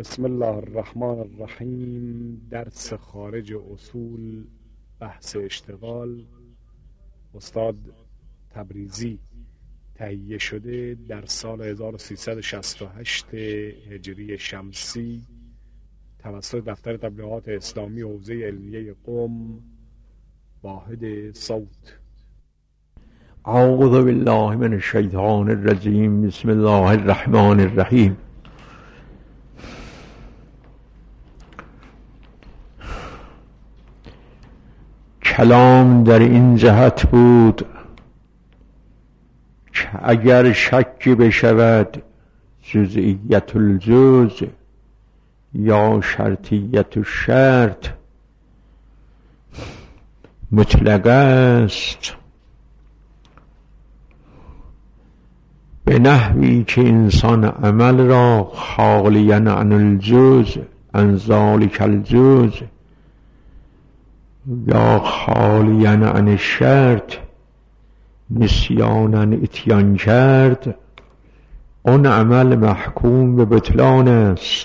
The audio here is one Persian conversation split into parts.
بسم الله الرحمن الرحیم. درس خارج اصول، بحث اشتغال، استاد تبریزی. تهیه شده در سال 1368 هجری شمسی توسط دفتر تبلیغات اسلامی حوزه علمیه قم. واحد صوت. اعوذ بالله من الشیطان الرجیم. بسم الله الرحمن الرحیم. کلام در این جهت بود که اگر شک بشود جزئیت الجزء یا شرطیت الشرط مطلق است، به نحوی که انسان عمل را خالیا عن الجزء عن ذلک الجزء یا خالیا عن الشرط نسیانا اتیان کرد، اون عمل محکوم به بطلان است.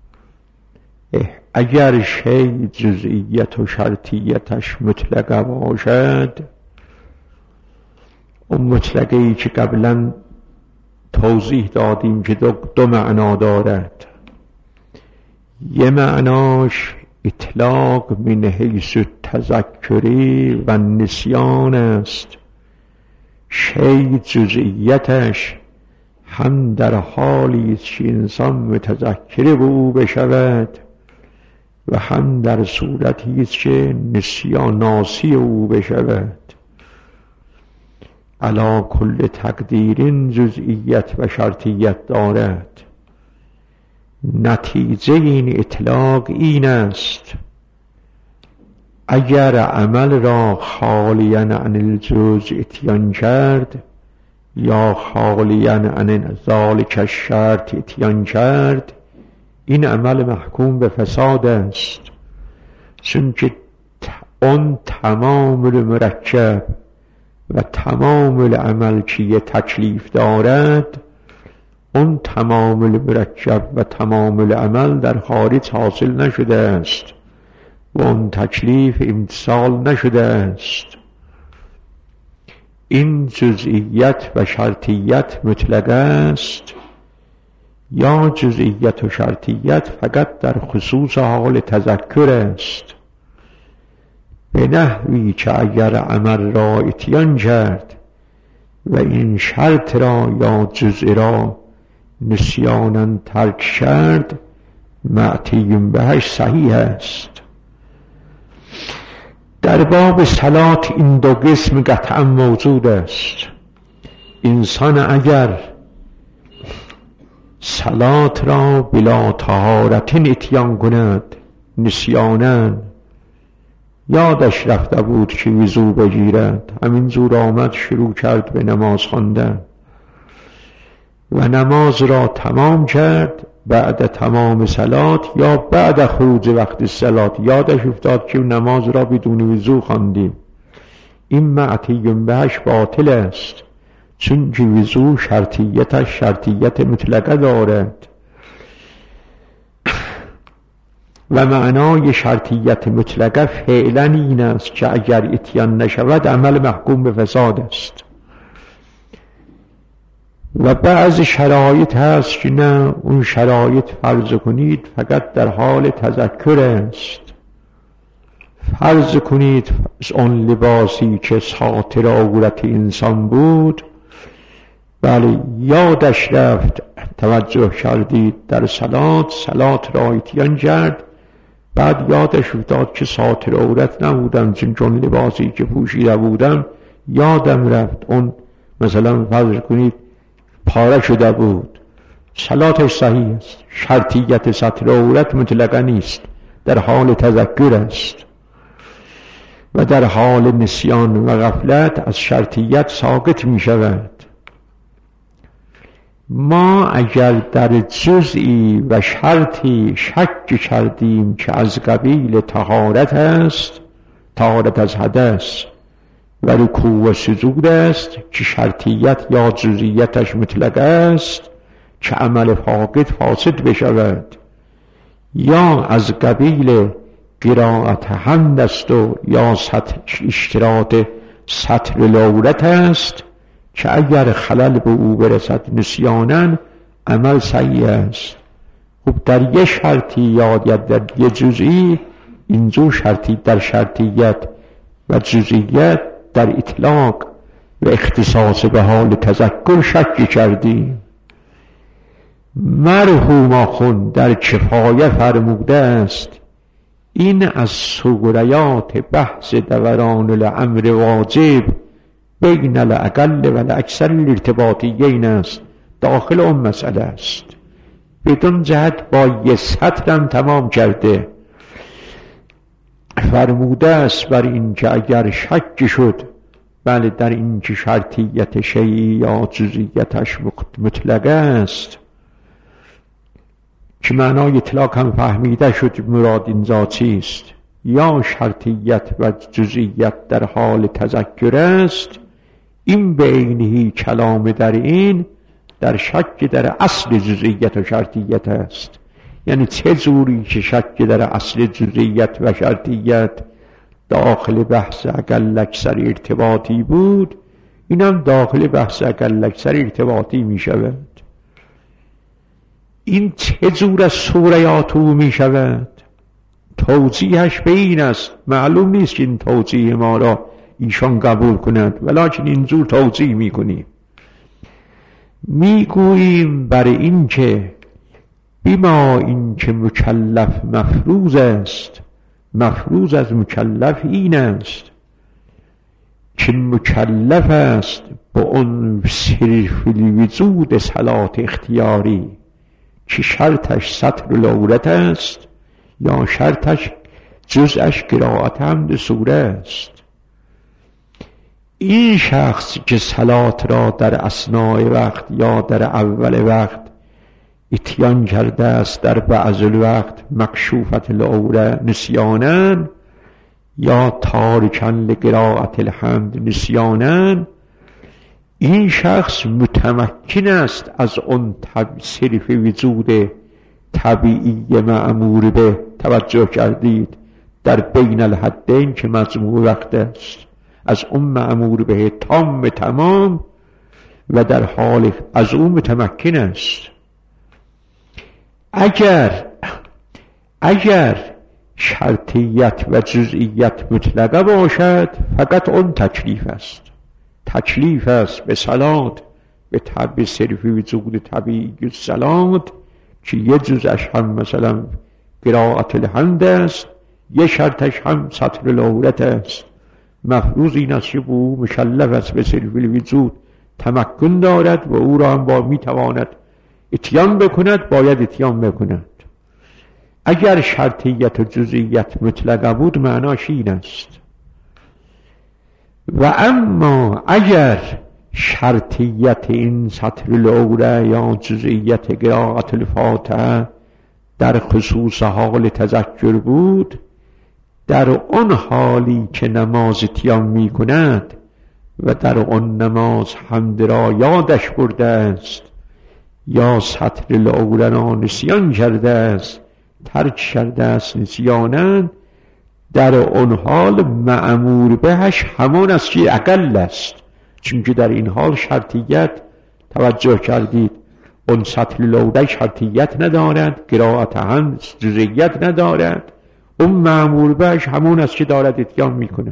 اگر شی جزئیت و شرطیتش مطلقه باشد، اون مطلقه‌ای که قبلا توضیح دادیم که دو معنا دارد. یه معناش اطلاق من حیث تذکری و نسیان است. شی جزئیتش هم در حالی است که انسان متذکر به او بشود و هم در صورتی است که نسیان ناسی او بشود. علی کل تقدیر جزئیت و شرطیت دارد. نتیجه این اطلاق این است: اگر عمل را خالیا عن الجزء اتیان کرد یا خالیا عن ذلک الشرط اتیان کرد، این عمل محکوم به فساد است، چون که اون تمام المرکب و تمام العمل که یه تکلیف دارد، اون تمام المرکب و تمام العمل در خارج حاصل نشده است و اون تکلیف امتثال نشده است. این جزئیت و شرطیت مطلق است یا جزئیت و شرطیت فقط در خصوص حال تذکر است، به نحوی که اگر عمل را اتیان کرد و این شرط را یا جزء را نسیانا ترک کرد، معتیم بهش صحیح است. در باب صلات این دو قسم قطعا موجود است. انسان اگر صلات را بلا طهارت اتیان کند، نسیانا، یادش رفته بود که وضو بگیرد، همین زور آمد شروع کرد به نماز خواندن و نماز را تمام کرد، بعد تمام صلات یا بعد خروج وقت صلات یادش افتاد که نماز را بدون وضو خواندیم، این معتیم بهش باطل است، چون که وضو شرطیتش شرطیت مطلقه دارد و معنای شرطیت مطلقه فعلا این است که اگر اتیان نشود عمل محکوم به فساد است. و بعض شرایط هست که نه، اون شرایط فرض کنید فقط در حال تذکر است. فرض کنید اون لباسی که ساتر عورت انسان بود، بله یادش رفت، توجه کردید در صلات را اتیان کرد، بعد یادش افتاد که ساتر عورت نبودم، چون لباسی که پوشیده بودم یادم رفت اون مثلا فرض کنید پاره شده بود، صلاتش صحیح است. شرطیت ستر عورت مطلقا نیست، در حال تذکر است و در حال نسیان و غفلت از شرطیت ساقط می شود. ما اگر در جزئی و شرطی شک کردیم که از قبیل طهارت است، طهارت از حدث و رکوع و سجود است که شرطیت یا جزئیتش مطلق است، که عمل فاقد فاسد بشود یا از قبیل قرائت حمد است و یا اشتراط سطر العورت است که اگر خلل به او برسد نسیاناً عمل سیء است. خب در یه شرطی یا در یه جزئی اینجور شرطی در شرطیت و جزئیت در اطلاق و اختصاص به حال تذکر شک کردیم. مرحوم آخوند در کفایه فرموده است این از سوریات بحث دوران الامر واجب بین الاقل و الاکثر الارتباطیین است، داخل اون مسئله است. بدون جهت با یه سطرم تمام کرده. فرموده است بر این که اگر شک شد بله در این که شرطیت شیعی یا جزئیتش مطلق است که معنای اطلاق هم فهمیده شد مراد اینجا چیست، یا شرطیت و جزئیت در حال تذکر است، این به عینه کلام در این در شک در اصل جزئیت و شرطیت است. یعنی چه جوری که شک در اصل جزئیت و شرطیت داخل بحث اقل اکثر ارتباطی بود، اینم داخل بحث اقل اکثر ارتباطی می شود. این چه جور از سوریات او می شود؟ توجیهش به این است، معلوم نیست که این توجیه ما را ایشان قبول کند، ولیکن اینجور توجیه می کنیم. می گوییم برای این که بما این که مکلف مفروض است، مفروض از مکلف این است که مکلف است با اون صرف الوجود صلات اختیاری که شرطش سطر العورت است یا شرطش جزءش قرائت حمد سوره است. این شخص که صلات را در اثناء وقت یا در اول وقت اتیان کرده است در بعض الوقت مکشوفت العوره نسیانا یا تارکا لقرائت الحمد نسیانا، این شخص متمکن است از اون صرف وجود طبیعی مأمور به، توجه کردید، در بین الحدین که مجموع وقت است، از اون مأمور به تمام و در حال از اون متمکن است. اگر شرطیت و جزئیت مطلقه باشد فقط اون تکلیف است، تکلیف است به صلات به طبع صرف وجود طبیعی صلات که یه جزش هم مثلا قرائت الحمد است، یه شرطش هم سطر العورت است. مفروض این است که او مکلف است به صرف الوجود تمکن دارد و او را هم با میتواند اتیان بکند، باید اتیان بکند. اگر شرطیت و جزئیت مطلقه بود معناش این است. و اما اگر شرطیت این سطر العوره یا جزئیت قرائت الفاتحه در خصوص حال تذکر بود، در اون حالی که نماز اتیان می کند و در اون نماز حمد را یادش برده است یا سطر العوره را نسیان کرده است، ترک کرده است نسیانا، در اون حال مأمور بهش همان است که اقل است، چون که در این حال شرطیت، توجه کردید، اون سطر العوره شرطیت ندارد، قرائت هم جزئیت ندارد، اون مأمور بهش همون است که دارد اتیان می کند.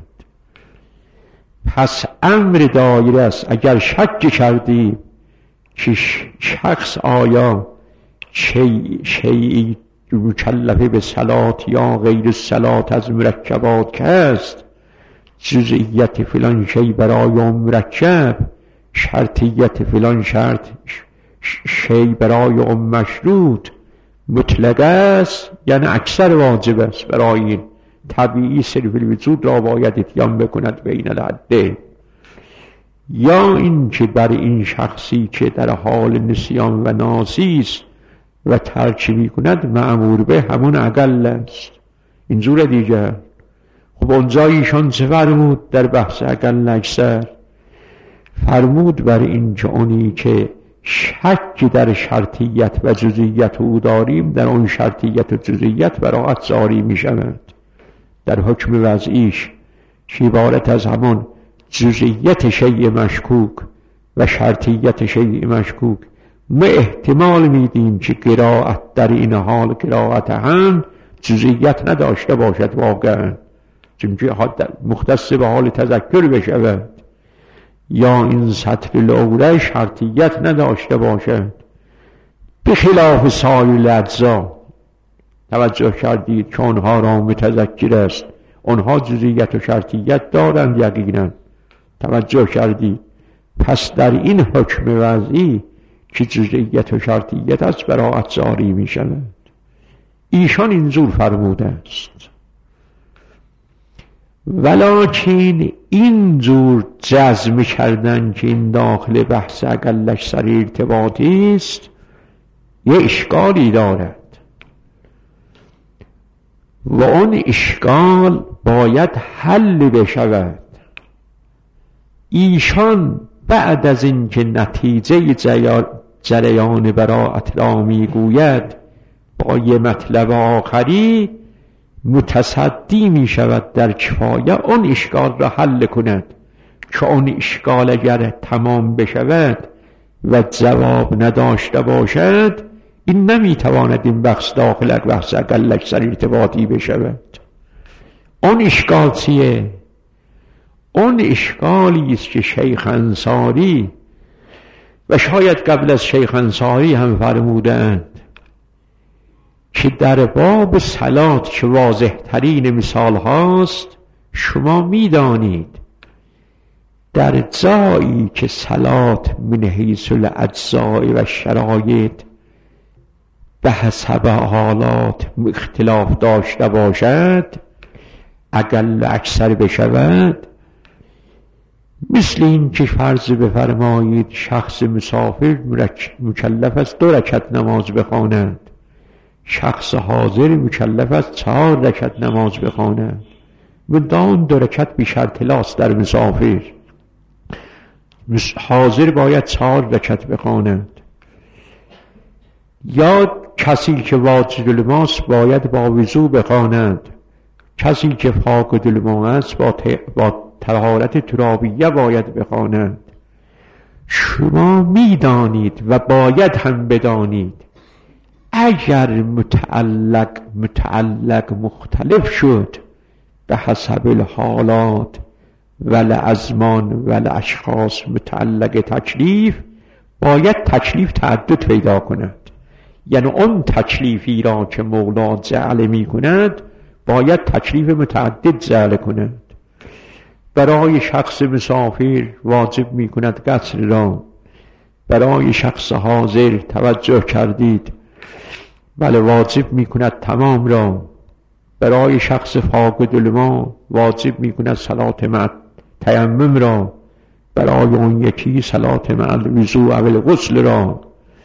پس امر دایره است. اگر شک کردی که شخص آیا شیعی مکلفه به صلات یا غیر صلات از مرکبات که است، جزئیت فلان شی برای اون مرکب، شرطیت فلان شرط شی برای اون مشروط مطلق است، یعنی اکثر واجب است برای این طبیعی صرف الوجود را باید اتیان بکند بین الحدین، یا این که بر این شخصی که در حال نسیان و ناسی است و ترک می کند مأمور به همون اقل است. اینجور دیگر. خب اونجا ایشان چه فرمود در بحث اقل اکثر؟ فرمود بر این که اونی که شک در شرطیت و جزئیت او داریم، در آن شرطیت و جزئیت براعت جاری می شود. در حکم وضعیش که عبارت از همان جزئیت شیء مشکوک و شرطیت شیء مشکوک، ما احتمال میدیم که قرائت در این حال قرائت هم جزئیت نداشته باشد واقعا، چون مختص به حال تذکر بشود، یا این سطر الاوله شرطیت نداشته باشد، به خلاف سایر الاجزا. توجه کردید که آنها را متذکر است، آنها جزئیت و شرطیت دارند یقینا. توجه کردید. پس در این حکم وضعی که جزئیت و شرطیت از براعت جاری می شود. ایشان اینجور فرموده است. ولکن اینجور جزم کردن که این داخل بحث اقلش سر ارتباطی است یه اشکالی دارد و اون اشکال باید حل بشود. ایشان بعد از اینکه نتیجه جریان براعت را میگوید با یه مطلب آخری متصدی می شود در کفایه اون اشکال را حل کند که اون اشکال اگر تمام بشود و جواب نداشته باشد این نمی تواند این بخش داخل بخش اقلش سر ارتباطی بشود. اون اشکال چیه؟ اون اشکالی است که شیخ انصاری و شاید قبل از شیخ انصاری هم فرمودند که در باب صلات که واضح ترین مثال هاست، شما میدانید در جایی که صلات من حیث الاجزاء و شرایط به حسب حالات اختلاف داشته باشد اقل اکثر بشود، مثل این که فرض بفرمایید شخص مسافر مکلف است 2 رکعت نماز بخواند، شخص حاضر مکلف است 4 رکعت نماز بخواند و دان 2 رکعت بی شرط لاست در مسافر، حاضر باید 4 رکعت بخواند. یا کسی که واجد الماس باید با وضو بخواند، کسی که فاقد الماء است با طهارت ترابیه باید بخواند. شما میدانید و باید هم بدانید اگر متعلق مختلف شد به حسب الحالات و الازمان و الاشخاص متعلق تکلیف، باید تکلیف تعدد پیدا کند. یعنی اون تکلیفی را که مولا جعل می کند باید تکلیف متعدد جعل کند. برای شخص مسافر واجب می کند قصر را، برای شخص حاضر توجه کردید بله واجب می کند تمام را، برای شخص فاقد الماء واجب می کند صلات مع تیمم را، برای اون یکی صلات مع الوضوء او الغسل را.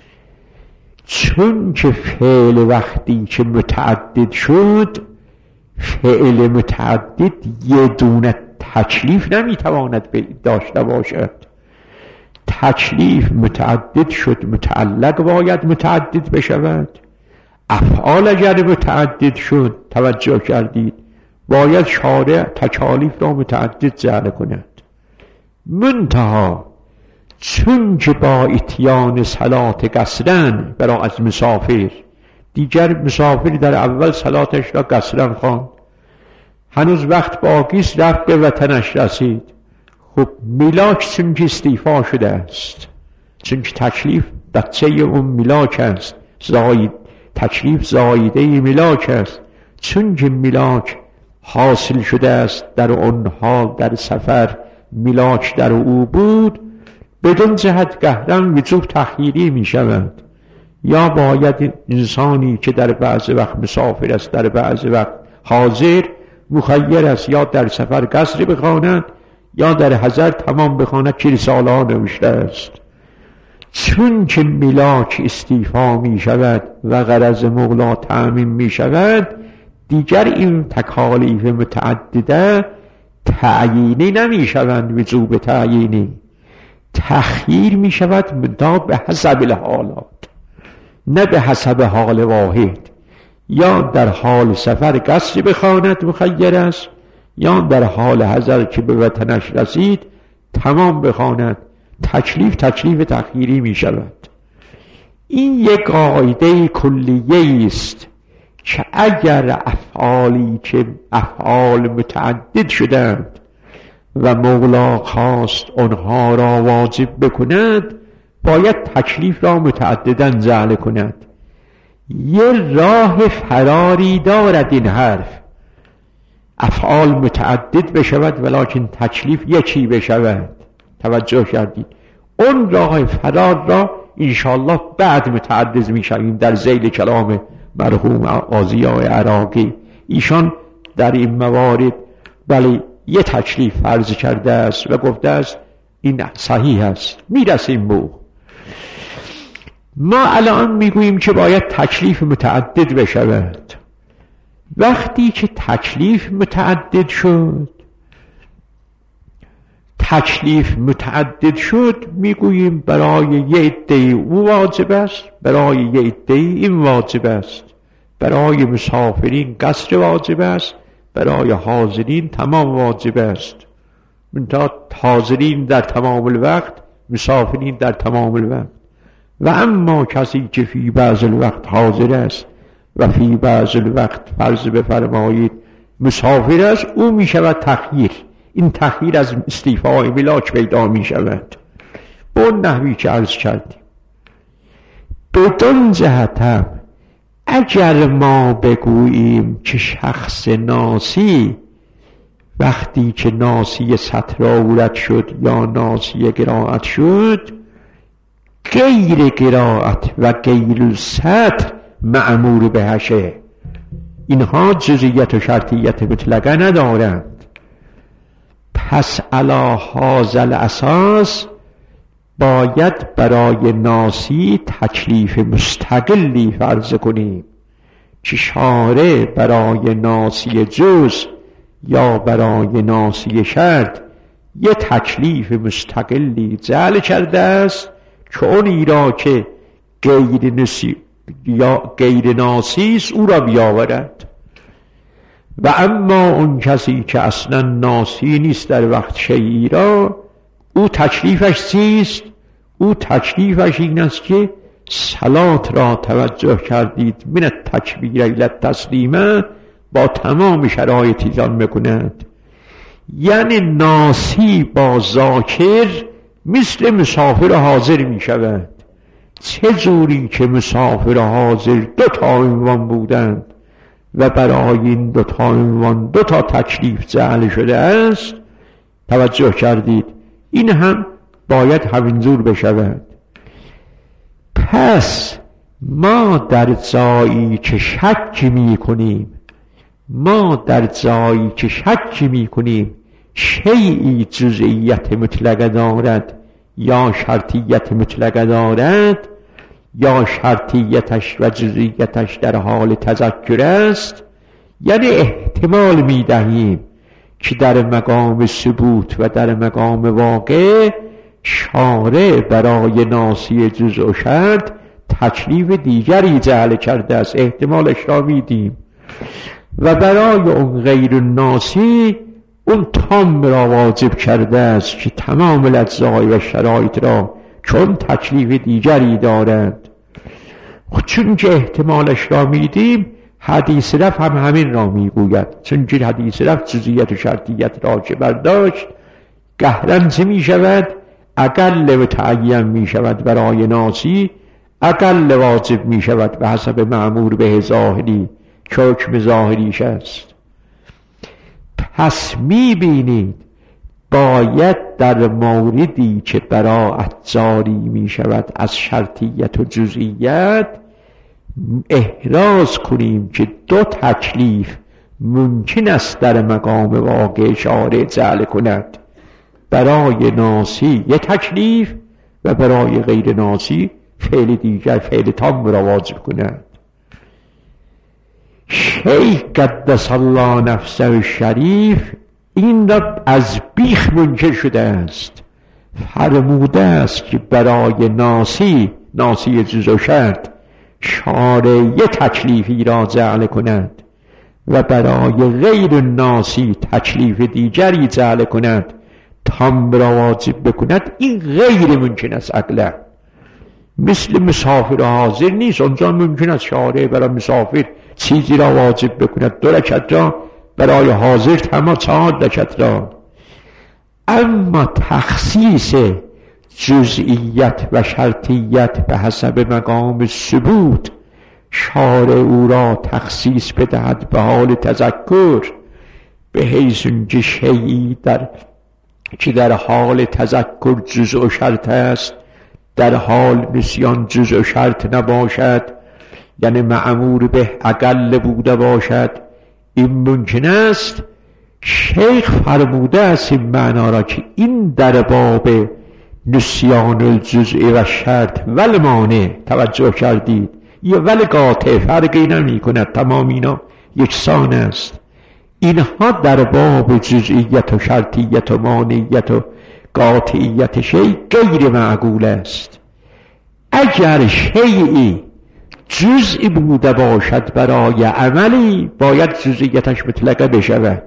چون که فعل وقتی که متعدد شد، فعل متعدد یه دونه تکلیف نمیتواند داشته باشد. تکلیف متعدد شد، متعلق باید متعدد بشود. افعال اگر متعدد شد، توجه کردید، باید شارع تکالیف را متعدد جعل کند. منتها چون که با اتیان صلات قصرن برای از مسافر، دیگر مسافر در اول صلاتش را قصرن خواند، هنوز وقت باقیست، رفت به وطنش رسید. خب ملاک چون که استیفا شده است، چون که تکلیف بچه اون ملاک است، تکلیف زایده ملاک است، چون که ملاک حاصل شده است در اون حال در سفر ملاک در او بود، بدون جهت قهرن وجوب تخییری می شود. یا باید انسانی که در بعض وقت مسافر است در بعض وقت حاضر مخیر است، یا در سفر قصر بخواند یا در حضر تمام بخواند که رساله ها نوشته است. چون که ملاک استیفا می شود و غرض مولا تأمین می شود، دیگر این تکالیف متعدده تعیینی نمی شوند وجوب تعیینی. تخییر می شود منتها به حسب الحالات، نه به حسب حال واحد. یا در حال سفر قصری بخواند مخیر است، یا در حال حضر که به وطنش رسید تمام بخواند. تکلیف تخییری می شود. این یک قاعده کلیه است که اگر افعالی که افعال متعدد شدند و مولا خواست آنها را واجب بکند، باید تکلیف را متعددا جعل کند. یه راه فراری دارد این حرف، افعال متعدد بشود ولکن تکلیف یکی بشود. توجه کردید؟ اون راه فرار را انشاءالله بعد متعدد میشویم در ذیل کلام مرحوم قاضی عراقی. ایشان در این موارد بله یه تکلیف فرض کرده است و گفته است این صحیح است. میرسیم به ما الان میگوییم که باید تکلیف متعدد بشود. وقتی که تکلیف متعدد شد میگوییم برای یه عده او واجب است، برای یه عده این واجب است، برای مسافرین قصر واجب است، برای حاضرین تمام واجب است. منتها حاضرین در تمام الوقت، مسافرین در تمام الوقت. و اما کسی که فی بعض الوقت حاضر است و فی بعض الوقت فرض بفرمایید مسافر است، او می شود تخییر. این تخییر از استیفاء ملاک پیدا می شود به اون نحوی که عرض کردیم. بدون جهتم اگر ما بگوییم که شخص ناسی وقتی که ناسی سطر آورد شد یا ناسی قرائت شد، غیر قرائت و غیر سطر مأمور بهشه، اینها جزئیت و شرطیت مطلقه ندارند. پس علی هذا الاساس باید برای ناسی تکلیف مستقلی فرض کنیم که شارع برای ناسی جز یا برای ناسی شرط یه تکلیف مستقلی جعل کرده است که اونی را که غیر ناسی است او را بیاورد. و اما اون کسی که اصلا ناسی نیست در وقت شیعی را، او تکلیفش چیست؟ او تکلیفش این است که صلات را توجه کردید من التکبیر الی التسلیمه با تمام شرایط ایجان میکند. یعنی ناسی با ذاکر مثل مسافر حاضر می شود. چه جوری که مسافر حاضر دو تا عنوان بودند و برای این دو تا عنوان دو تا تکلیف جعل شده است، توجه کردید، این هم باید همینجور بشود. پس ما در جایی که شک می کنیم شیئی جزئیت مطلقه دارد یا شرطیت مطلقه دارد یا شرطیتش و جزئیتش در حال تذکر است، یعنی احتمال می دهیم که در مقام ثبوت و در مقام واقع شارع برای ناسی جزء و شرط تکلیف دیگری جعل کرده است، احتمالش را میدیم. و برای اون غیر ناسی اون تام را واجب کرده است که تمام الاجزای و شرایط را چون تکلیف دیگری دارد. چون که احتمالش را میدیم، حدیث رفع هم همین را میگوید. چون که حدیث رفع جزئیت و شرطیت را که برداشت، قهرن چه میشود؟ اقل و تعین میشود برای ناسی، اقل واجب میشود به حسب مأمور به ظاهری که حکم ظاهریش است. پس میبینید باید در موردی که براءت جاری میشود از شرطیت و جزئیت احراز کنیم که دو تکلیف ممکن است در مقام واقع شارع جعل کند. برای ناسی یک تکلیف و برای غیر ناسی فعل دیگر، فعل تام را واجب کند. شیخ قدس الله نفسه شریف این را از بیخ منکر شده است فرموده است که برای ناسی جز و شرط شارع یک تکلیفی را جعل کند و برای غیر ناسی تکلیف دیگری جعل کند تام را واجب بکند، این غیر ممکن است عقلا. مثل مسافر حاضر نیست، اونجا ممکن است شارع برای مسافر چیزی را واجب بکند، 2 رکعت را، برای حاضر تمام 4 رکعت را. اما تخصیص جزئیت و شرطیت به حسب مقام ثبوت شارع او را تخصیص بدهد به حال تذکر، به حیث اینکه شیئی که در حال تذکر جزء و شرط است در حال نسیان جزء و شرط نباشد، یعنی مأمور به اقل بوده باشد. این ممکن است. شیخ فرموده است این معنا را که این در باب نسیان الجزء و شرط ول مانع توجه کردید، یه ول قاطع فرقی نمی کند، تمام اینا یکسان است. اینها در باب جزئیت و شرطیت و مانعیت و قاطعیت شیء غیر معقول است. اگر شیئی جزئی بوده باشد برای عملی باید جزئیتش مطلقه بشود،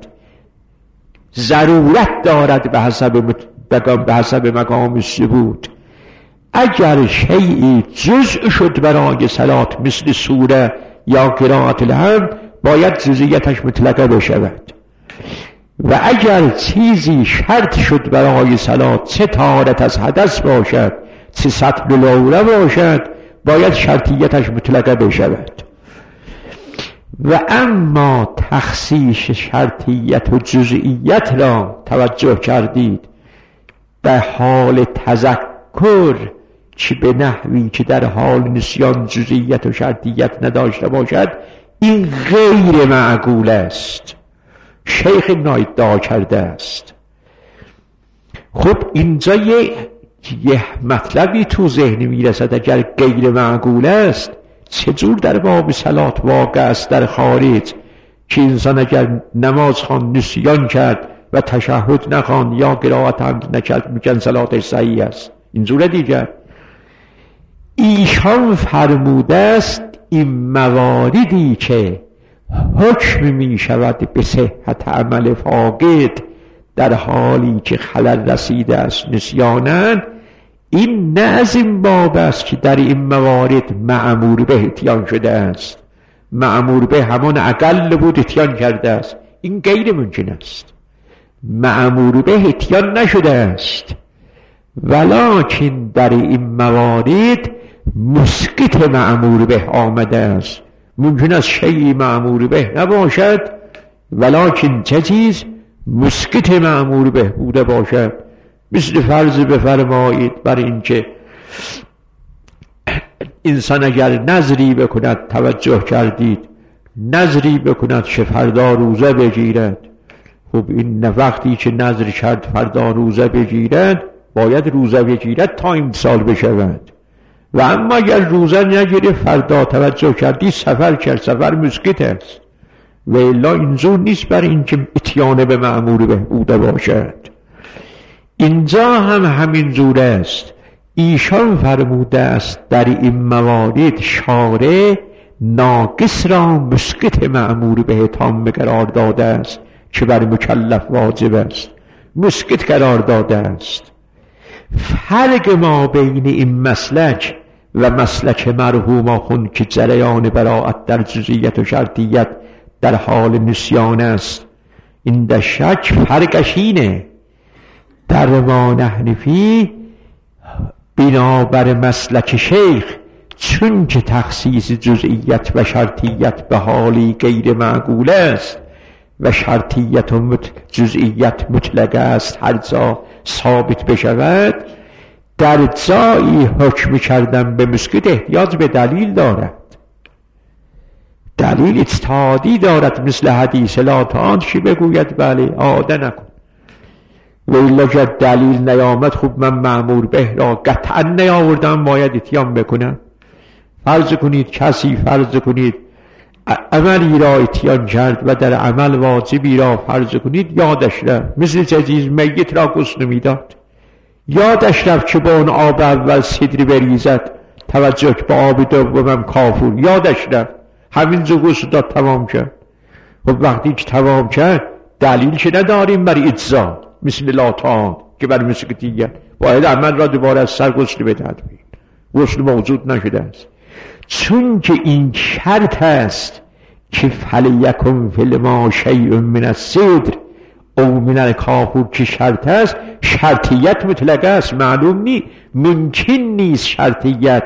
ضرورت دارد به حسب مقام ثبوت. اگر شیئی جزء شد برای صلات مثل سوره یا قرائت الحمد باید جزئیتش مطلقه بشود. و اگر چیزی شرط شد برای صلات، چه طهارت از حدث باشد چه سطر العوره باشد، باید شرطیتش مطلقه بشود. و اما تخصیص شرطیت و جزئیت را توجه کردید به حال تذکر که به نحوی که در حال نسیان جزئیت و شرطیت نداشته باشد، این غیر معقول است. شیخ ادعا کرده است. خب اینجا یه مطلبی تو ذهن میرسد، اگر غیر معقول است چجور در باب صلات واقع است در خارج که انسان اگر نماز خواند نسیان کرد و تشهد نخواند یا قرائت هم نکرد میگن صلاتش صحیح است. اینجور دیگر ایشان فرموده است این مواردی که حکم می شود به صحت عمل فاقد در حالی که خلل رسیده است نسیانند، این نه از این باب است که در این موارد مأمور به اتیان شده است. مأمور به همان اقل بود اتیان کرده است، این غیر ممکن است. مأمور به اتیان نشده است، ولکن در این موارد مسقط مأمور به آمده است. ممکن است شیئی مأمور به نباشد ولکن چه چیز مسقط مأمور به بوده باشد. مثل فرض بفرمایید بر اینکه انسان اگر نظری بکند، توجه کردید، نظری بکند که فردا روزه بگیرد، خب این وقتی که نظر کرد فردا روزه بگیرد باید روزه بگیرد تا امسال بشود. و اما اگر روزه نگیره فردا، توجه کردی، سفر کرد، سفر مسقط است. و الا اینجور نیست بر اینکه اتیان به مأمور به بوده باشد. اینجا هم همین جور است. ایشان فرموده است در این موارد شارع ناقص را مسقط مأمور به تام قرار داده است که بر مکلف واجب است، مسقط قرار داده است. فرق ما بین این مسلک و مسلک مرحوم آخوند که جریان براءت در جزئیت و شرطیت در حال نسیان است، این در شک فرقش اینه. در ما نحنفی بنابر مسلک شیخ چون که تخصیص جزئیت و شرطیت به حالی غیر معقول است و شرطیت و جزئیت مطلق است هر جا ثابت بشود، در جایی حکم کردن به مسقط احتیاج به دلیل دارد، دلیل اجتهادی دارد، مثل حدیث لا تعان که بگوید بله عاده نکن. و الا که دلیل نیامد، خب من مأمور به را قطعا نیاوردم باید اتیان بکنم. فرض کنید کسی عملی را اتیان کرد و در عمل واجبی را فرض کنید یادش رفت، مثل چیز میت را غسل میداد، یادش رفت که با اون آب اول سدری بریزد، توجه که با آب دومم کافور. یادش رفت همین زغوس داد تمام کرد. خب وقتی که تمام کرد دلیل که نداریم برای اجزا مثل لاتان که برای مسکتیت باید عمل را دوباره از سر غسل بدهد. غسل موجود نشده است، چون که این شرط است که فلیکن فی الماء شیء من السدر او من الکافور، که شرط است، شرطیت مطلقه است، معلوم نی، ممکن نیست شرطیت.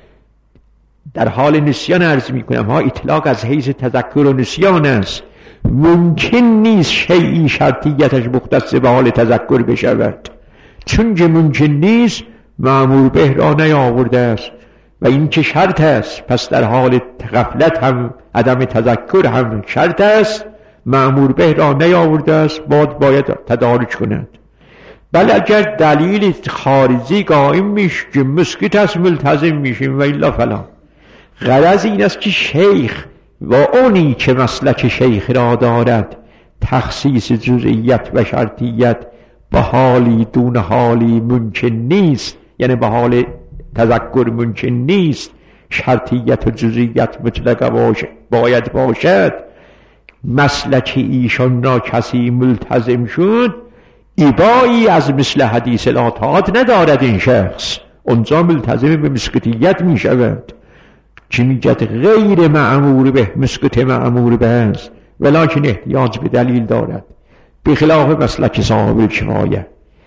در حال نسیان عرض می کنم ها، اطلاق از حیث تذکر و نسیان است. ممکن نیست شیئی شرطیتش مختص به حال تذکر بشود، چون که ممکن نیست مأمور به را نیاورده است و این که شرط است، پس در حال غفلت هم عدم تذکر هم شرط است، مأمور به را نیاورده است، باید تدارک کند. بله اگر دلیل خارجی قائم میشه که مسکت است ملتزم میشیم و الا فلا. غرض این است که شیخ و اونی که مسلک شیخ را دارد تخصیص جزئیت و شرطیت به حالی دون حالی ممکن نیست، یعنی به حال تذکر ممکن نیست، شرطیت و جزئیت مطلقه باید باشد. مسلک ایشان را کسی ملتزم شد، ایبایی از مثل حدیث الاتحاد ندارد این شخص، اونجا ملتزم به مسکتیت می شود. که میگد غیر معمور به مسکت معمور به است، ولکن احتیاج به دلیل دارد، بخلاف مسلک صاحب کفایه.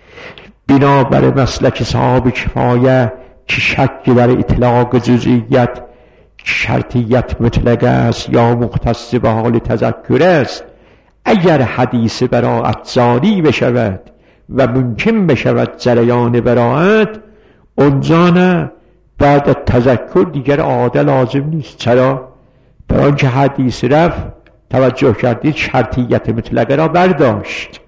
بنابر مسلک صاحب کفایه که شک در اطلاق جزئیت شرطیت مطلقه است یا مختص به حال تذکر است، اگر حدیث براءت جاری بشود و ممکن بشود جریان براءت، اونجا نه، بعد تذکر دیگر عاده لازم نیست. چرا؟ برای آنکه حدیث رفت توجه کردید شرطیت مطلقه را برداشت.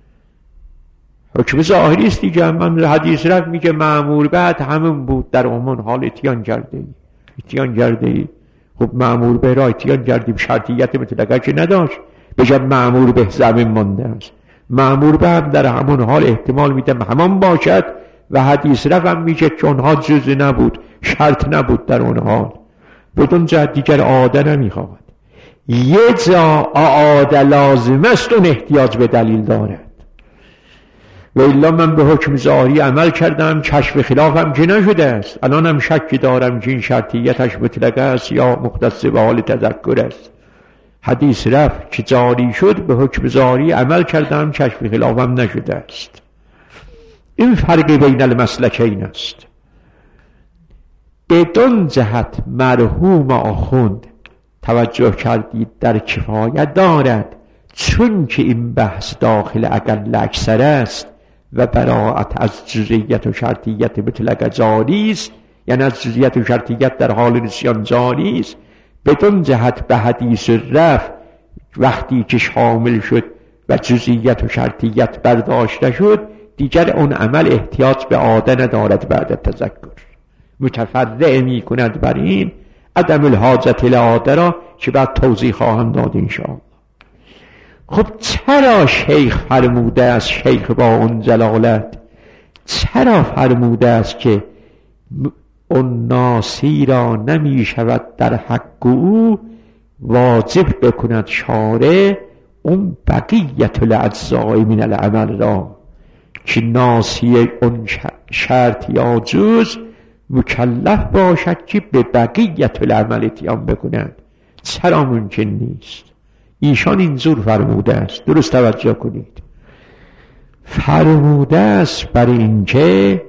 حکم ظاهری است دیگه. من حدیث رفت میگه مأمور بعد همون بود، در عموم حال اتیان کرده ای. خب مأمور به را اتیان کردیم، شرطیت مطلقه که نداشت، بجب مأمور به زمین مانده است. مأمور به هم در همون حال احتمال میدم همان باشد و حدیث رفت میگه که اونها جزء نبود، شرط نبود در اون حال، بدون جهت دیگر عاده نمیخواد. یه جا عاده لازم است اون احتیاج به دلیل دارد. و الا من به حکم ظاهری عمل کردم، کشف خلافم که نشده است، الانم شک دارم که این شرطیتش مطلقه است یا مختص به حال تذکر است. حدیث رفت که جاری شد، به حکم ظاهری عمل کردم، کشف خلافم نشده است. این فرق بین المسلکین است. بدون جهت مرحوم آخوند توجه کردید در کفایت دارد، چون که این بحث داخل اقل اکثر است و براءت از جزئیت و شرطیت مطلقه جاری است، یعنی از جزئیت و شرطیت در حال نسیان جاری است. بدون جهت به حدیث رفت وقتی که شامل شد و جزئیت و شرطیت برداشته شد، دیگر اون عمل احتیاج به عاده ندارد بعد تذکر. متفرع می کند بر این عدم الحاجت العاده را که بعد توضیح خواهم داد انشاءالله. خب چرا شیخ فرموده است، شیخ با اون جلالت چرا فرموده است که اون ناسی را نمی شود در حق او واجب بکند شارع اون بقیت الاجزاء من العمل را، که ناسی اون شرط یا جز مکلف باشد که به بقیت العمل اتیان بکند. چرا ممکن نیست؟ ایشان اینجور فرموده است، درست توجه کنید. فرموده است برای اینکه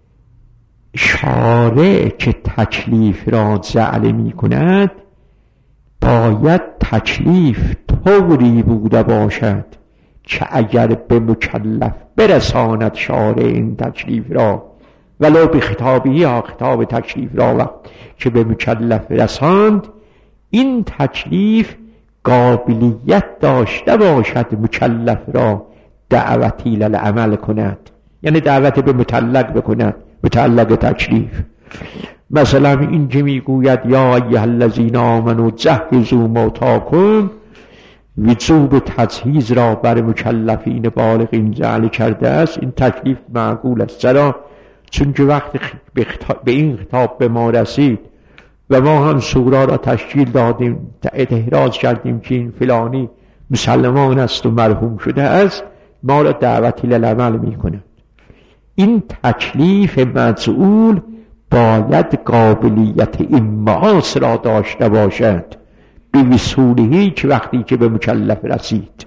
شارع که تکلیف را جعل می کند باید تکلیف طوری بوده باشد که اگر به مکلف برساند شارع این تکلیف را، ولو به خطابی یا خطاب تکلیف را وقت که به مکلف رساند، این تکلیف قابلیت داشته باشد مکلف را دعوتی للعمل کند، یعنی دعوت به متعلق بکند، متعلق تکلیف. مثلا این که میگوید یا ایها الذین آمنوا جهزوا موتاکم وجوب تجهیز را بر مکلفین بالغین جعل کرده است، این تکلیف معقول است. چرا؟ چون که وقتی به این خطاب به ما رسید و ما هم شورا را تشکیل دادیم، احراز کردیم که این فلانی مسلمان است و مرحوم شده است، ما را دعوتی للعمل می کند. این تکلیف مجعول باید قابلیت انبعاث را داشته باشد به وصوله که وقتی که به مکلف رسید.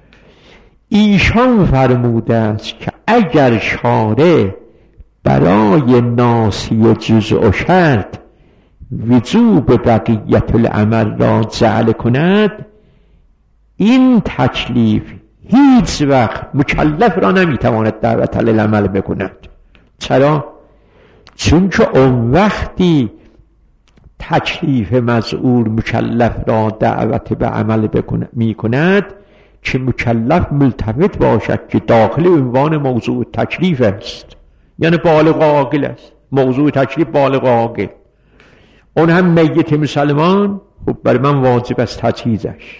ایشان فرموده است که اگر شارع برای ناسی جزء و شرط وجوب بقیت العمل را جعل کند، این تکلیف هیچ وقت مکلف را نمیتواند دعوت للعمل بکند. چرا؟ چون که اون وقتی تکلیف مجعول مکلف را دعوت به عمل می کند که مکلف ملتفت باشد که داخل عنوان موضوع تکلیف است، یعنی بالغ عاقل است. موضوع تکلیف بالغ عاقل، اون هم میت مسلمان، خب بر من واجب است تجهیزش.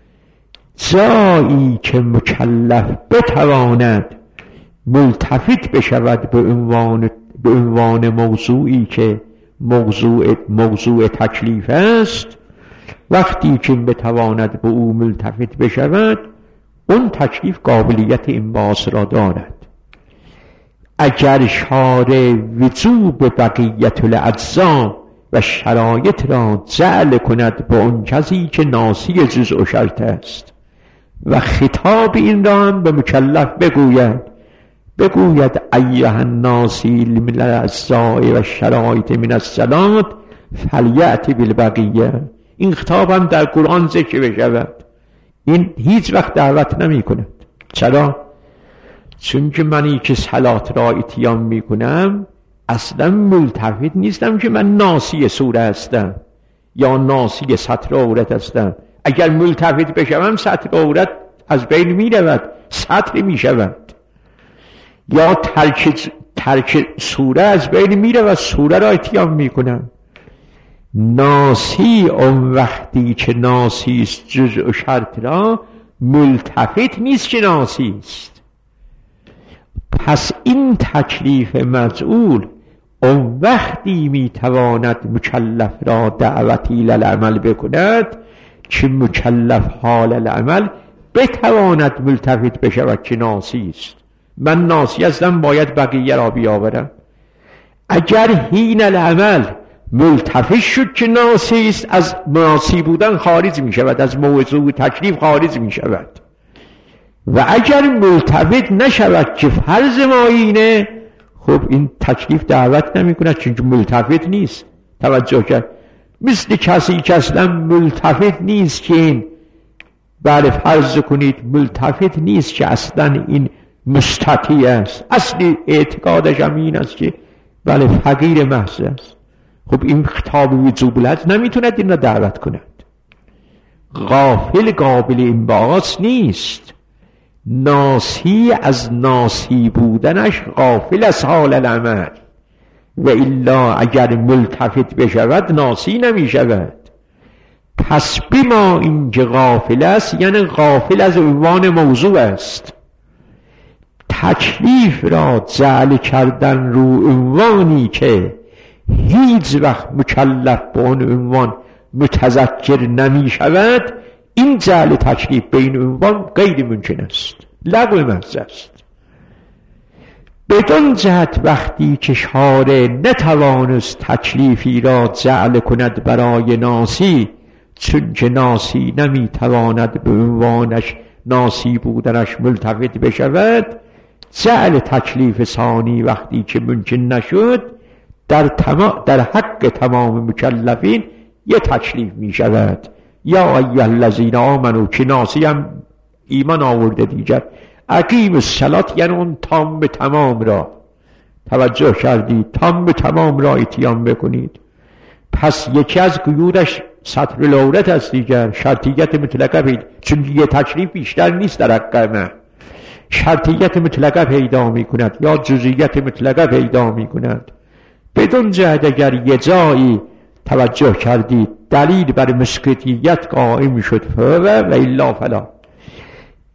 جایی که مکلف بتواند ملتفت بشود به عنوان موضوعی که موضوع تکلیف است، وقتی که بتواند به او ملتفت بشود، اون تکلیف قابلیت انبعاث را دارد. اگر شارع وجوب بقیت الاجزا و شرایط را جعل کند به اون کسی که ناسی جزء و شرط است و خطاب این را هم به مکلف بگوید ایها الناسی من الاجزاء و شرایط من الصلات فلیأت بالبقیه، این خطاب هم در قرآن ذکر بشود، این هیچ وقت دعوت نمی کند. چرا؟ چون که منی که صلات را اتیان می کنم اصلا ملتفت نیستم که من ناسی سوره هستم یا ناسی سطر عورت هستم. اگر ملتفت بشوم سطر عورت از بین می رود، سطر می شود، یا ترک سوره از بین می رود، سوره را اتیان می کنم. ناسی اون وقتی که ناسی است جزء و شرط را ملتفت نیست که ناسی است. پس این تکلیف مجعول اون وقتی میتواند مکلف را دعوتی للعمل بکند که مکلف حال العمل بتواند ملتفت بشود که ناسی است. من ناسی هستم، باید بقیه را بیاورم. اگر حین العمل ملتفت شد که ناسی است، از ناسی بودن خارج می شود، از موضوع تکلیف خارج می شود. و اگر ملتفت نشود که فرض ما اینه، خب این تکلیف دعوت نمی کند چون ملتفت نیست. توجه کرد؟ مثل کسی که اصلا ملتفت نیست که این، بله فرض کنید ملتفت نیست که اصلا این مستطیع است، اصلی اعتقادش هم این است که بله فقیر محض است. خب این خطاب وجوب الحج نمیتوند این را دعوت کند. غافل قابل انبعاث نیست، ناسی از ناسی بودنش غافل از حال العمل، و الا اگر ملتفت بشود ناسی نمی شود. پس بما اینکه غافل است یعنی غافل از عنوان موضوع است. تکلیف را جعل کردن رو عنوانی که هیچ وقت مکلف به اون عنوان متذکر نمی شود، این جعل تکلیف به این عنوان غیر ممکن است، لغو محض است. بدون جهت وقتی که شارع نتوانست تکلیفی را جعل کند برای ناسی، چون که ناسی نمیتواند به عنوانش ناسی بودنش ملتفت بشود، جعل تکلیف ثانی وقتی که ممکن نشد در حق تمام مکلفین یه تکلیف می شود. یا ایها الذین آمنوا که ناسی هم ایمان آورده دیگر، اقیم الصلات یعنی اون تام به تمام را، توجه کردید، تام به تمام را اتیان بکنید. پس یکی از قیودش سطر العورت است دیگر، شرطیت مطلقه پیدا، چون یه تکلیف بیشتر نیست در حق من، شرطیت مطلقه پیدا می کند یا جزئیت مطلقه پیدا می کند. بدون جهت اگر یه جایی توجه کردید دلیل بر مسکتیت قائم شد و الا فلا،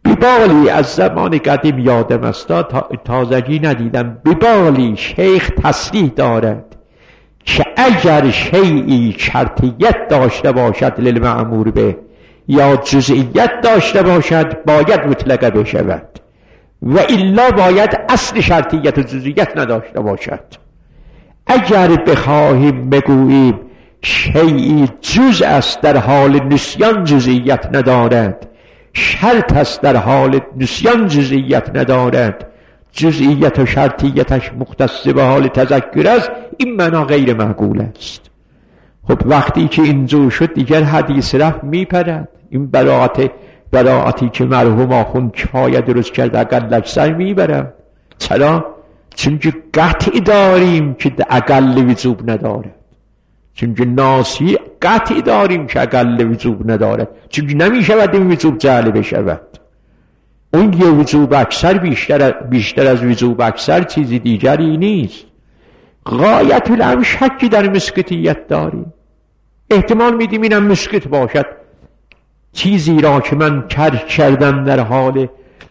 ببالی از زمان قدیم یادم است، تازگی ندیدم، ببالی شیخ تصریح دارد که اگر شیئی شرطیت داشته باشد للمأمور به یا جزئیت داشته باشد باید مطلقه بشود و الا باید اصل شرطیت و جزئیت نداشته باشد. اگر بخواهیم بگوییم شیئی جز است در حال نسیان جزئیت ندارد، شرط است در حال نسیان جزئیت ندارد، جزئیت و شرطیتش مختص به حال تذکر است، این معنا غیر معقول است. خب وقتی که اینجور شد دیگر حدیث رفع میپرد. این براعتی که مرحوم آخوند کفایه درست کرد اقل اکثر میبرد. چرا؟ چون که قطع داریم که اقل وجوب ندارد، چون که ناسی قطع داریم که اقل وجوب ندارد، چون که نمیشود این وجوب جعل بشود. اون یه وجوب اکثر بیشتر از وجوب اکثر چیزی دیگری نیست. غایت الامر شکی در مسکتیت داریم، احتمال میدیم اینم مسکت باشد، چیزی را که من ترک کردم در حال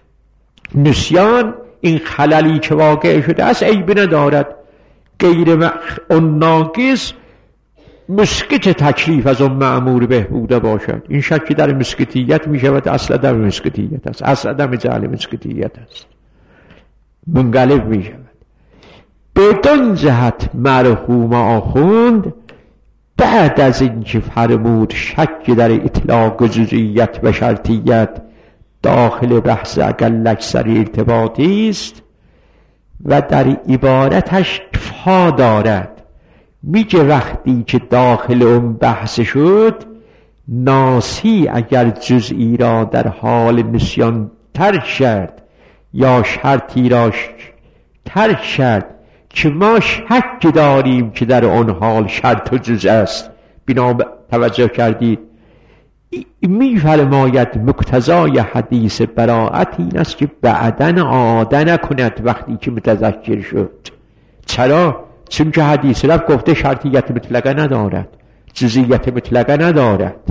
نسیان، این خللی که واقع شده است عیب ندارد، غیر اون ناقص مسکت تکلیف از اون مأمور به بوده باشد. این شکی در مسکتیت می شود، اصل عدم مسکتیت است، اصل عدم جعل مسکتیت است، منقلب می شود. بدون جهت مرحوم آخوند بعد از این که فرمود شک در اطلاق جزئیت و شرطیت داخل بحث اقل اکثر ارتباطی است و در عبارتش کفا دارد، میگه وقتی که داخل اون بحث شد ناسی اگر جزئی را در حال نسیان ترک کرد یا شرطی را ترک کرد که ما شک داریم که در اون حال شرط و جز است، بنا توجه کردید میفرماید مقتضای حدیث براءت این است که بعدن عاده نکند وقتی که متذکر شد. چرا؟ چون که حدیث رفت گفته شرطیت مطلقه ندارد، جزئیت مطلقه ندارد.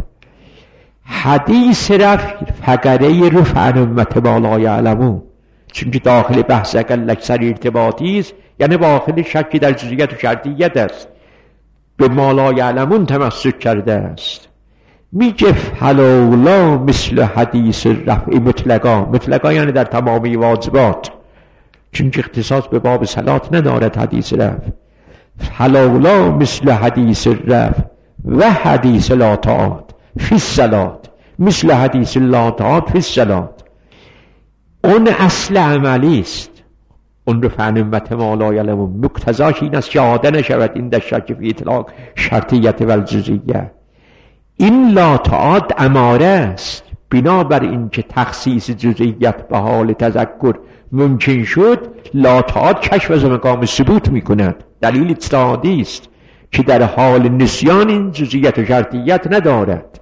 حدیث رفت فقره رفع عن امت ما لا یعلمون، چون که داخل بحث اقل اکثر ارتباطی است، یعنی داخل شکی در جزئیت و شرطیت است، به ما لا یعلمون تمسک کرده است. میگه فلولا مثل حدیث رفع مطلقا یعنی در تمامی واجبات، چون که اختصاص به باب صلات ندارد حدیث رفع. فلولا مثل حدیث رفع و حدیث لا تعاد فی الصلات مثل حدیث لا تعاد فی الصلات، اون اصل عملی است، اون رو فنمت ما لا یعلمون مقتضاش این است که عاده نشود این در شک فی اطلاق شرطیت و الجزئیه. این لا تعاد اماره است، بنابر این که تخصیص جزئیت به حال تذکر ممکن شد لا تعاد کشف از مقام ثبوت می کند. دلیل اجتهادی است که در حال نسیان این جزئیت و شرطیت ندارد.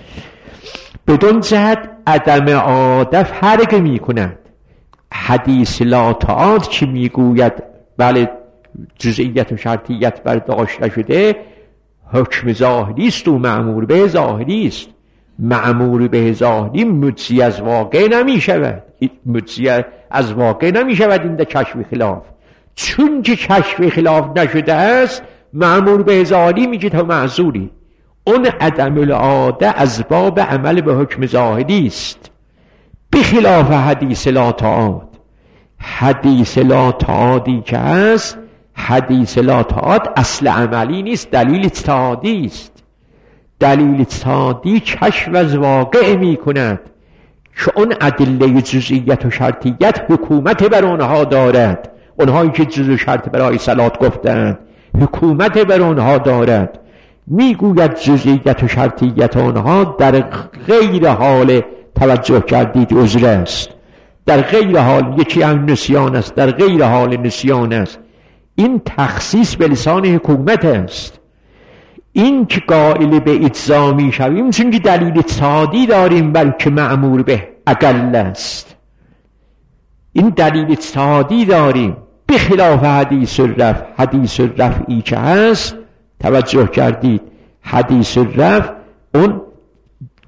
بدون جهت عدم عاده فرق می کند. حدیث لا تعاد که می گوید بله جزئیت و شرطیت برداشته شده حکم ظاهری است و مأمور به ظاهری است. مأمور به ظاهری مجزی از واقع نمی شود، مجزی از واقع نمی شود این در کشف خلاف، چون که کشف خلاف نشده است مأمور به ظاهری میگه تا معذوری. اون عدم العاده از باب عمل به حکم ظاهری است، بخلاف حدیث لا تعاد. حدیث لا تعادی که هست، حدیث لا تعاد اصل عملی نیست، دلیل اجتهادی است. دلیل اجتهادی کشف از واقع می کند که اون ادله جزئیت و شرطیت حکومت بر اونها دارد، اونهایی که جز و شرط برای صلات گفتند حکومت بر اونها دارد. میگوید جزئیت و شرطیت اونها در غیر حال توجه کردید عذر است، در غیر حال یکی هم نسیان است، در غیر حال نسیان است. این تخصیص به لسان حکومت است. این که قائل به اجزا می شویم چون که دلیل اجتهادی داریم بلکه مأمور به اقل است، این دلیل اجتهادی داریم، بخلاف حدیث الرفع. حدیث الرفعی که هست توجه کردید، حدیث الرفع اون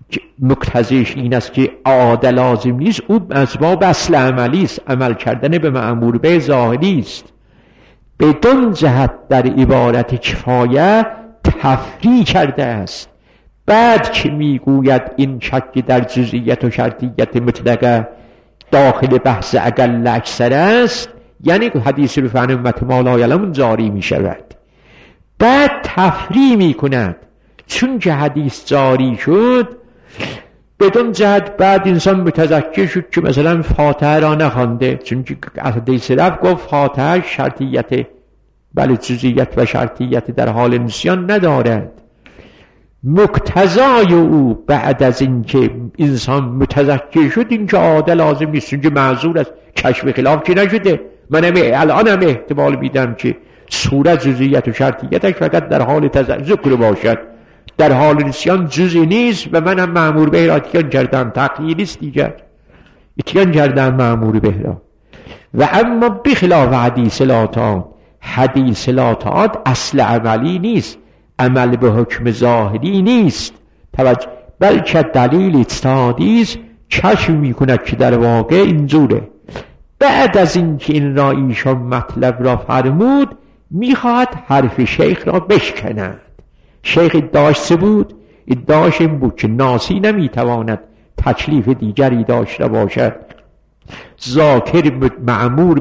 مقتضیش این است که عاده لازم نیست، او از باب اصل عملی است، عمل کردن به مأمور به ظاهری است. بدون جهت در عبارت کفایه تفریع کرده است. بعد که میگوید این شک در جزئیت و شرطیت مطلقه داخل بحث اقل اکثر است، یعنی حدیث رو فعن امت ما لا یعلمون جاری می شود. بعد تفریع می کند چون که حدیث جاری شد بدون جهت. بعد انسان متذکر شد که مثلا فاتحه را نخوانده، چون که حدیث رفت گفت فاتحه شرطیت بله جزئیت و شرطیت در حال نسیان ندارد. مقتضای او بعد از اینکه انسان متذکر شد این که عاده لازم نیست، چون که معذور است، کشف خلاف که نشده. من الان هم احتمال میدم که صورت جزئیت و شرطیتش فقط در حال تذکر باشد، در حال نسیان جزئی نیست. و من هم مأمور به را اتیان کردم، تقییدی است دیگر، اتیان کردم مأمور به را. و اما بخلاف حدیث لاتان، حدیث لاتان اصل عملی نیست، عمل به حکم ظاهری نیست، توجه، بلکه دلیل اجتهادی است، کشف میکند که در واقع اینجوره. بعد از اینکه این را ایشان مطلب را فرمود میخواهد حرف شیخ را بشکند. شیخ ادعاش بود؟ ادعاش این بود که ناسی نمیتواند تکلیف دیگری داشته باشد، ذاکر مأمور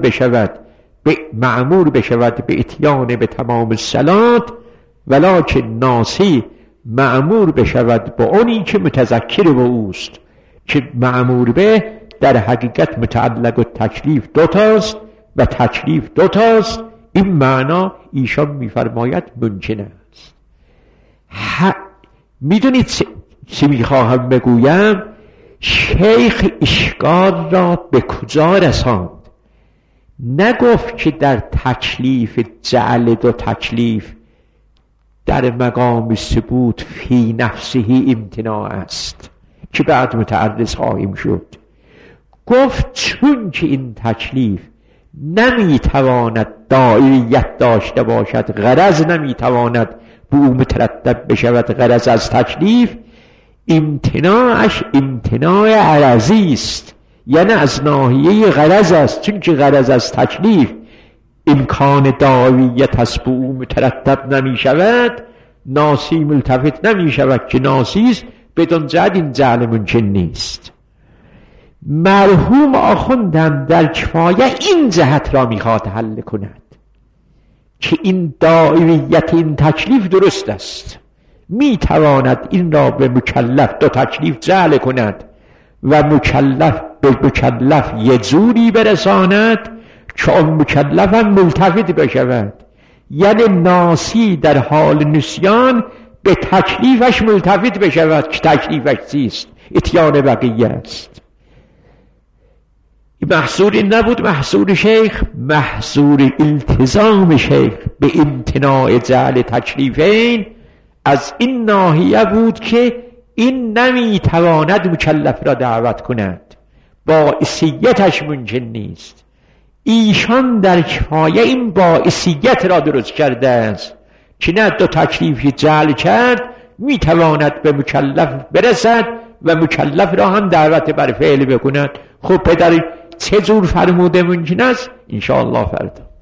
بشود به اتیان به تمام الصلات، ولکن ناسی مأمور بشود با اونی که متذکر با اوست، که مأمور به در حقیقت متعلق و تکلیف دوتاست و تکلیف دوتاست. این معنا ایشان میفرماید ممکن است. میدونید چی میخواهم بگویم؟ شیخ اشکال را به کجا رساند؟ نگفت که در تکلیف جعل دو تکلیف در مقام ثبوت فی نفسه امتناع است که بعد متعرض خواهیم شد. گفت چون که این تکلیف نمیتواند داعیت داشته باشد، غرض نمیتواند به او مترتب بشود غرض از تکلیف، امتناعش امتناع عرضی است، یعنی از ناحیه غرض است. چون که غرض از تکلیف امکان داعیت از به او مترتب نمی شود، ناسی ملتفت نمی شود که ناسی است، بدون جهت این جعل ممکن نیست. مرحوم آخوندم در کفایه این جهت را میخواد حل کند که این داعیت این تکلیف درست است، میتواند این را به مکلف دو تکلیف جعل کند و مکلف به مکلف یه جوری برساند که اون مکلف هم ملتفت بشود، یعنی ناسی در حال نسیان به تکلیفش ملتفت بشود که تکلیفش چیست؟ اتیان بقیه است. محصور نبود محصور شیخ، محصور التزام شیخ به امتناع جعل تکلیفین از این ناحیه بود که این نمیتواند مکلف را دعوت کند، باعثیتش ممکن نیست. ایشان در کفایه این باعثیت را درست کرده است که نه دو تکلیفی جعل کرد میتواند به مکلف برسد و مکلف را هم دعوت بر فعل بکند. خب پدر چه جور فرموده ممکن است؟ انشاءالله فردا.